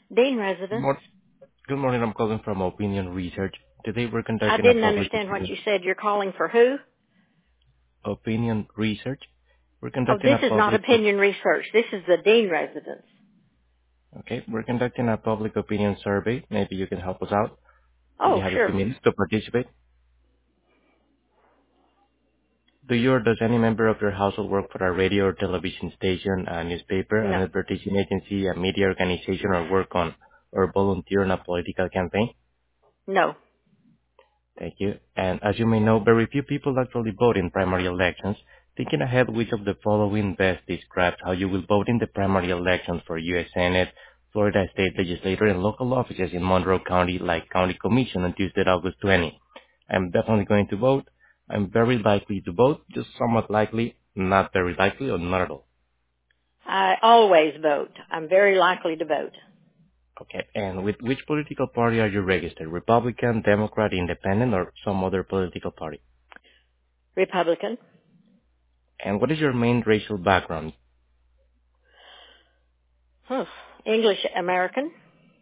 Dean Good residence. mor- Good morning. I'm calling from Opinion Research. Today we're I conducting a didn't public understand what opinion you said. You're calling for who? opinion research. We're Oh, conducting this a is not public opinion research. This is the Dean residence. okay. We're conducting a public opinion survey. Maybe you can help us out. Do you Oh, have a few sure. minutes to participate? Do you or does any member of your household work for a radio or television station, a newspaper, No, an advertising agency, a media organization, or work on or volunteer on a political campaign? no. Thank you. And as you may know, very few people actually vote in primary elections. Thinking ahead, which of the following best describes how you will vote in the primary elections for U.S. Senate, Florida State Legislature, and local offices in Monroe County, like County Commission on Tuesday, August 20? I'm definitely going to vote. I'm very likely to vote, just somewhat likely, not very likely, or not at all. I always vote. I'm very likely to vote. Okay. And with which political party are you registered? Republican, Democrat, Independent, or some other political party? Republican. And what is your main racial background? Huh. English American.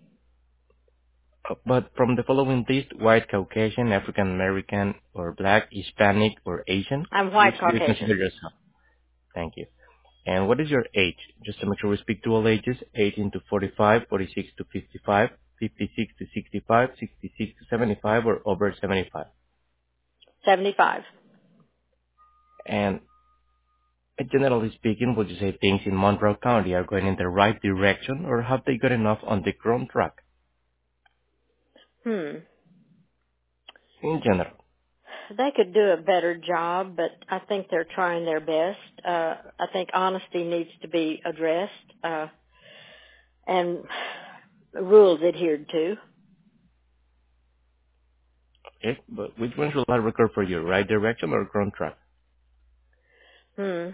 But from the following list, white, Caucasian, African American, or black, Hispanic, or Asian, I'm which white do you Caucasian. consider yourself? Thank you. And what is your age? Just to make sure we speak to all ages, 18 to 45, 46 to 55, 56 to 65, 66 to 75, or over 75. 75. And generally speaking, would you say things in Monroe County are going in the right direction, or have they got enough on the wrong track Hmm. in general? They could do a better job, but I think they're trying their best. I think honesty needs to be addressed, and rules adhered to. Okay, but which one should I record for you, right direction or wrong track? Hmm.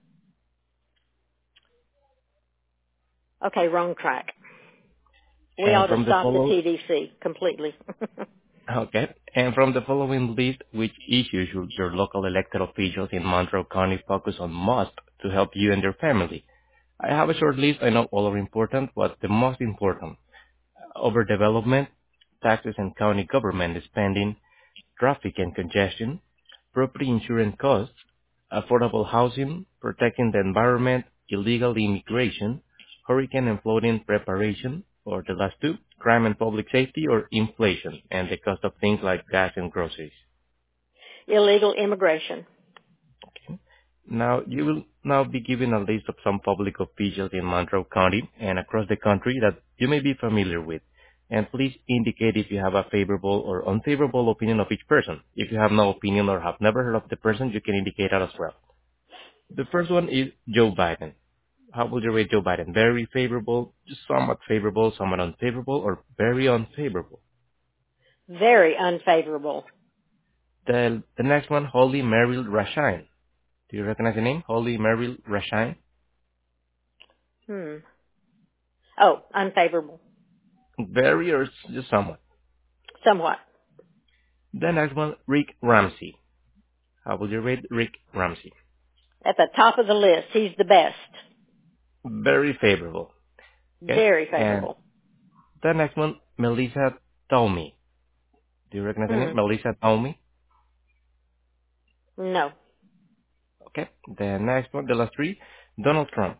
Okay, wrong track. We ought And to from the stop the follow TDC completely. Okay. And from the following list, which issues should your local elected officials in Monroe County focus on most to help you and your family? I have a short list. I know all are important, but the most important: overdevelopment, taxes and county government spending, traffic and congestion, property insurance costs, affordable housing, protecting the environment, illegal immigration, hurricane and flooding preparation, or the last two, crime and public safety, or inflation and the cost of things like gas and groceries. Illegal immigration. Now, you will now be given a list of some public officials in Monroe County and across the country that you may be familiar with. And please indicate if you have a favorable or unfavorable opinion of each person. If you have no opinion or have never heard of the person, you can indicate that as well. The first one is Joe Biden. How would you rate Joe Biden? Very favorable, just somewhat favorable, somewhat unfavorable, or very unfavorable? Very unfavorable. The next one, Holly Merrill Rashine. Do you recognize the name? Holly Merrill Rashine? Hmm. Oh, unfavorable. Very or just somewhat? Somewhat. The next one, Rick Ramsey. How would you rate Rick Ramsey? At the top of the list. He's the best. Very favorable. Okay. Very And favorable. the next one, Melissa Tomei. Do you recognize the Hmm. name? Melissa Tomei? No. Okay. The next one, the last three, Donald Trump.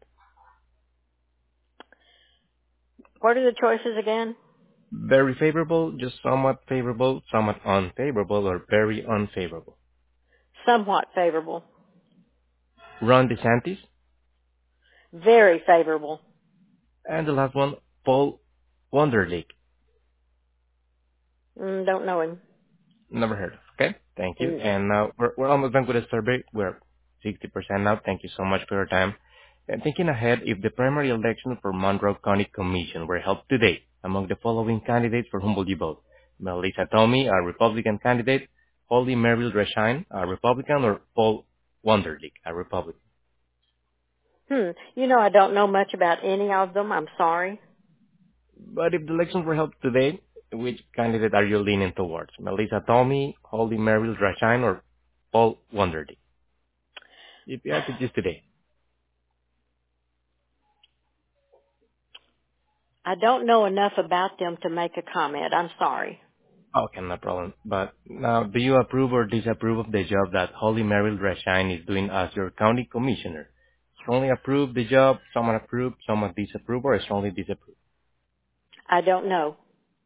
What are the choices again? Very favorable, just somewhat unfavorable, or very unfavorable. Somewhat favorable. Ron DeSantis. Very favorable. And the last one, Paul Wonderlich. Don't know him. Never heard of. Okay, thank you. No. And now we're almost done with the survey. We're 60% now. Thank you so much for your time. And thinking ahead, if the primary election for Monroe County Commission were held today, among the following candidates, for whom will you vote? Melissa Tomei, a Republican candidate, Holly Merrill Rashine, a Republican, or Paul Wonderlich, a Republican? You know, I don't know much about any of them. I'm sorry. But if the elections were held today, which candidate are you leaning towards? Melissa Tomei, Holly Merrill Rashine, or Paul Wonderlich? If you had to choose today. I don't know enough about them to make a comment. I'm sorry. Okay, no problem. But now, do you approve or disapprove of the job that Holly Merrill Rashine is doing as your county commissioner? Strongly approve the job, someone approve, someone disapprove, or strongly disapprove? I don't know.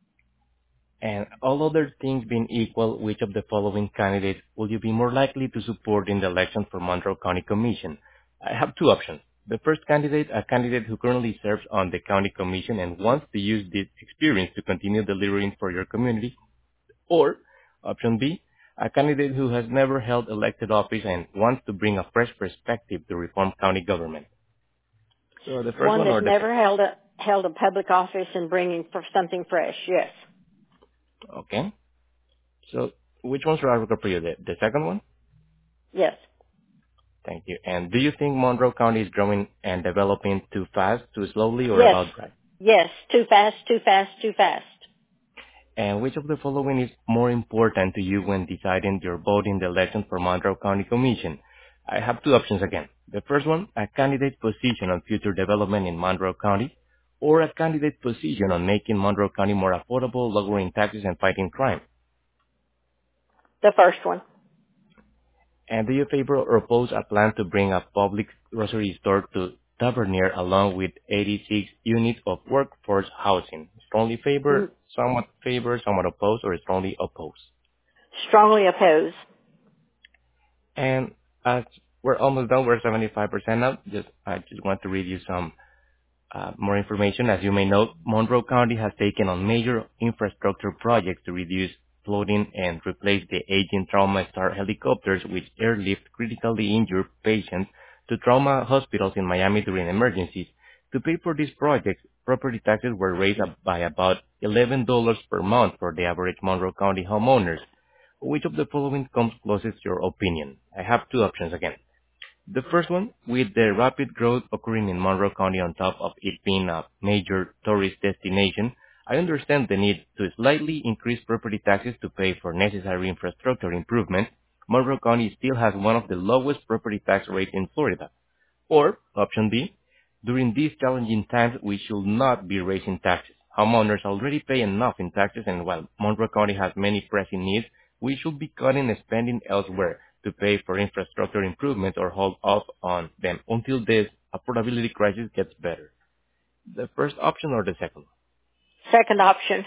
And all other things being equal, which of the following candidates will you be more likely to support in the election for Monroe County Commission? I have two options. The first candidate, a candidate who currently serves on the county commission and wants to use this experience to continue delivering for your community. Or option B, a candidate who has never held elected office and wants to bring a fresh perspective to reform county government. So the first One one or that's the never second? held a public office and bringing for something fresh. Yes. Okay. So which one should I record for you? The second one? Yes. Thank you. And do you think Monroe County is growing and developing too fast, too slowly, or Yes. about right? Yes. Too fast, too fast, too fast. And which of the following is more important to you when deciding your vote in the election for Monroe County Commission? I have two options again. The first one, a candidate position on future development in Monroe County, or a candidate position on making Monroe County more affordable, lowering taxes, and fighting crime. The first one. And do you favor or oppose a plan to bring a public grocery store to Tavernier along with 86 units of workforce housing? Strongly Mm, favor, somewhat oppose, or strongly oppose? Strongly oppose. And as we're almost done, we're 75% now. I just want to read you some more information. As you may know, Monroe County has taken on major infrastructure projects to reduce flooding and replace the aging Trauma Star helicopters which airlift critically injured patients to trauma hospitals in Miami during emergencies. To pay for these projects, property taxes were raised by about $11 per month for the average Monroe County homeowners. Which of the following comes closest to your opinion? I have two options again. The first one, with the rapid growth occurring in Monroe County on top of it being a major tourist destination, I understand the need to slightly increase property taxes to pay for necessary infrastructure improvements. Monroe County still has one of the lowest property tax rates in Florida. Or, option B, during these challenging times, we should not be raising taxes. Homeowners already pay enough in taxes, and while Monroe County has many pressing needs, we should be cutting spending elsewhere to pay for infrastructure improvements or hold off on them until this affordability crisis gets better. The first option or the second? Second option.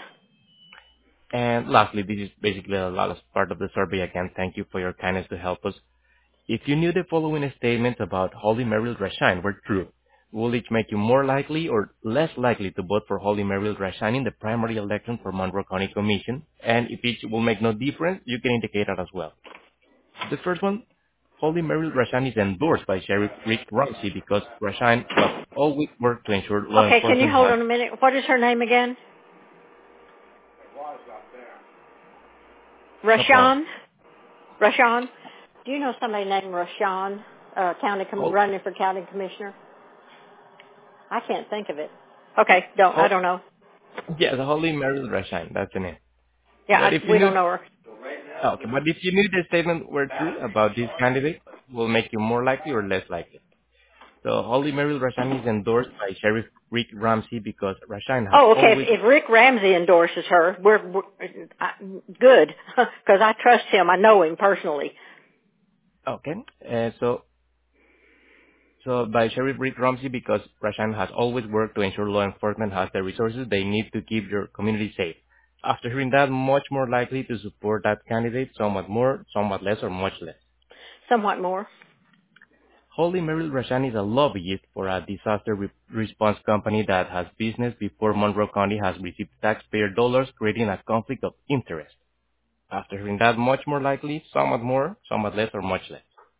And lastly, this is basically the last part of the survey. Again, thank you for your kindness to help us. If you knew the following statements about Holly Merrill Rashine were true, will it make you more likely or less likely to vote for Holly Merrill Rashine in the primary election for Monroe County Commission? And if it will make no difference, you can indicate that as well. The first one, Holly Merrill Rashine is endorsed by Sheriff Rick Ramsey because Rashine was always worked to ensure law Okay, can you enforcement hold has. on a minute? What is her name again? No problem. Rashawn? Rashawn? Do you know somebody named Rashawn, Hol- running for county commissioner? I can't think of it. Okay, I Hol- don't know. yes, Holly Merrill Rashine, that's the name. Yeah, But if you we knew don't know her. Okay, but if you knew the statement were true about this candidate, will make you more likely or less likely. So Holly Merrill Rashani is endorsed by Sheriff Rick Ramsey because Rashani has Oh, okay. always If Rick Ramsey endorses her, we're good because I trust him. I know him personally. okay. So by Sheriff Rick Ramsey because Rashani has always worked to ensure law enforcement has the resources they need to keep your community safe. After hearing that, much more likely to support that candidate, somewhat more, somewhat less, or much less. Somewhat more. Holly Merrill Rashani is a lobbyist for a disaster response company that has business before Monroe County has received taxpayer dollars, creating a conflict of interest. After hearing that, much more likely, somewhat more, somewhat less, or much less.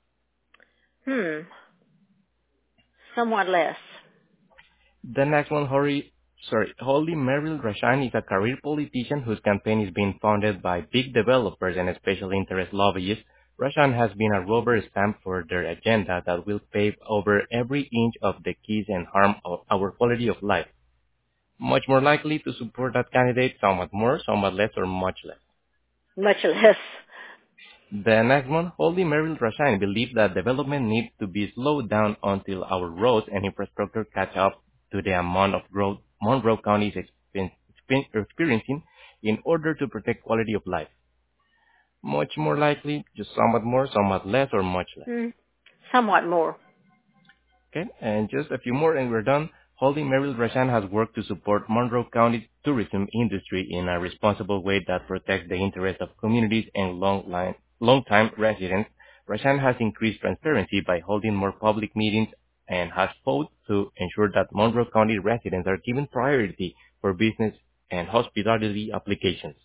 Somewhat less. The next one, Holly Merrill Rashani is a career politician whose campaign is being funded by big developers and special interest lobbyists. Rashan has been a rubber stamp for their agenda that will pave over every inch of the keys and harm our quality of life. Much more likely to support that candidate, somewhat more, somewhat less, or much less. Much less. The next one, Holly Merrill Rashine believes that development needs to be slowed down until our roads and infrastructure catch up to the amount of growth Monroe County is experiencing in order to protect quality of life? Much more likely, just somewhat more, somewhat less, or much less. Somewhat more. Okay, and just a few more and we're done. Holy Merrill Rashan has worked to support Monroe County's tourism industry in a responsible way that protects the interests of communities and long-time residents. Rashan has increased transparency by holding more public meetings and has fought to ensure that Monroe County residents are given priority for business and hospitality applications.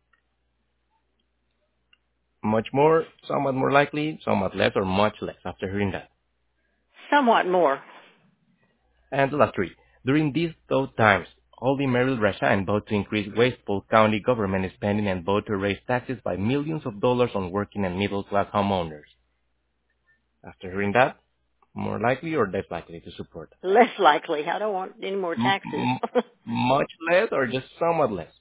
Much more, somewhat more likely, somewhat less, or much less after hearing that. Somewhat more. And the last three. During these tough times, Holy Merrill Rashan vowed to increase wasteful county government spending and vowed to raise taxes by millions of dollars on working and middle-class homeowners. After hearing that, more likely or less likely to support? Less likely. I don't want any more taxes. Much less or just somewhat less?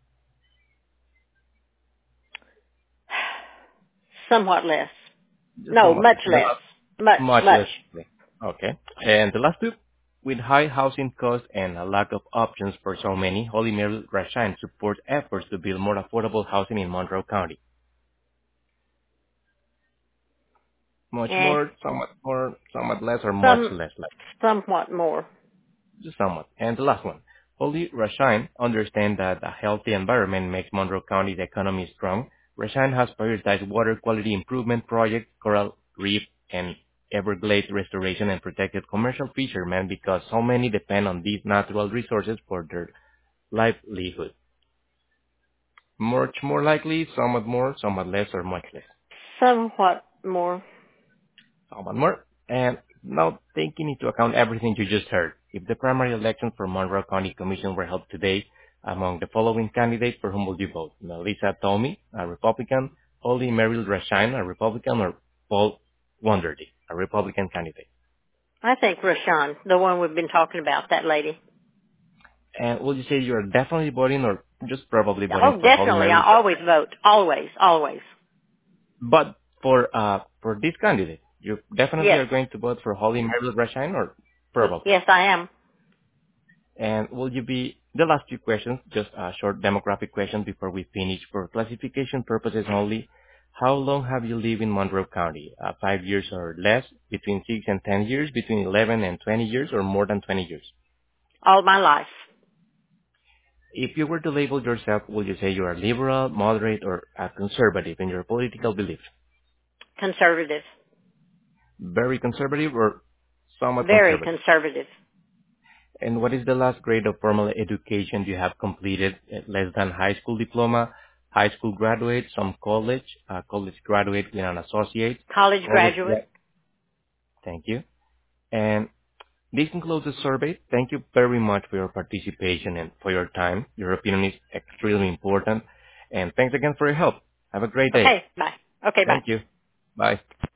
Somewhat less. Just No, somewhat much less. less. Much less. Okay. And the last two. With high housing costs and a lack of options for so many, Holy Merrill Rashan supports efforts to build more affordable housing in Monroe County. Much more, somewhat less, or much less? Somewhat more. Just somewhat. And the last one. Holy Rashan understands that a healthy environment makes Monroe County's economy strong. Rashan has prioritized water quality improvement projects, coral reef, and Everglades restoration and protected commercial fishermen because so many depend on these natural resources for their livelihood. Much more likely, somewhat more, somewhat less, or much less? Somewhat more. Somewhat more. And now, taking into account everything you just heard, if the primary election for Monroe County Commission were held today, among the following candidates, for whom would you vote? Melissa Tomey, a Republican, Holy Merrill Rashan, a Republican, or Paul Wonderly, a Republican candidate? I think Rashan, the one we've been talking about, that lady. And will you say you are definitely voting or just probably voting Oh, for Holy definitely. Merrill? I always vote. Always. But for this candidate, you definitely Yes. are going to vote for Holy Merrill Rashan or probably? Yes, I am. And will you be, the last few questions, just a short demographic question before we finish. For classification purposes only, how long have you lived in Monroe County? 5 years or less, between 6 and 10 years, between 11 and 20 years, or more than 20 years? All my life. If you were to label yourself, would you say you are liberal, moderate, or a conservative in your political beliefs? Conservative. Very conservative or somewhat Very conservative? conservative. And what is the last grade of formal education you have completed? Less than high school diploma, high school graduate, some college, college graduate with an associate. College graduate. Thank you. And this concludes the survey. Thank you very much for your participation and for your time. Your opinion is extremely important. And thanks again for your help. Have a great day. Okay, bye. Okay, bye. Thank you. Bye.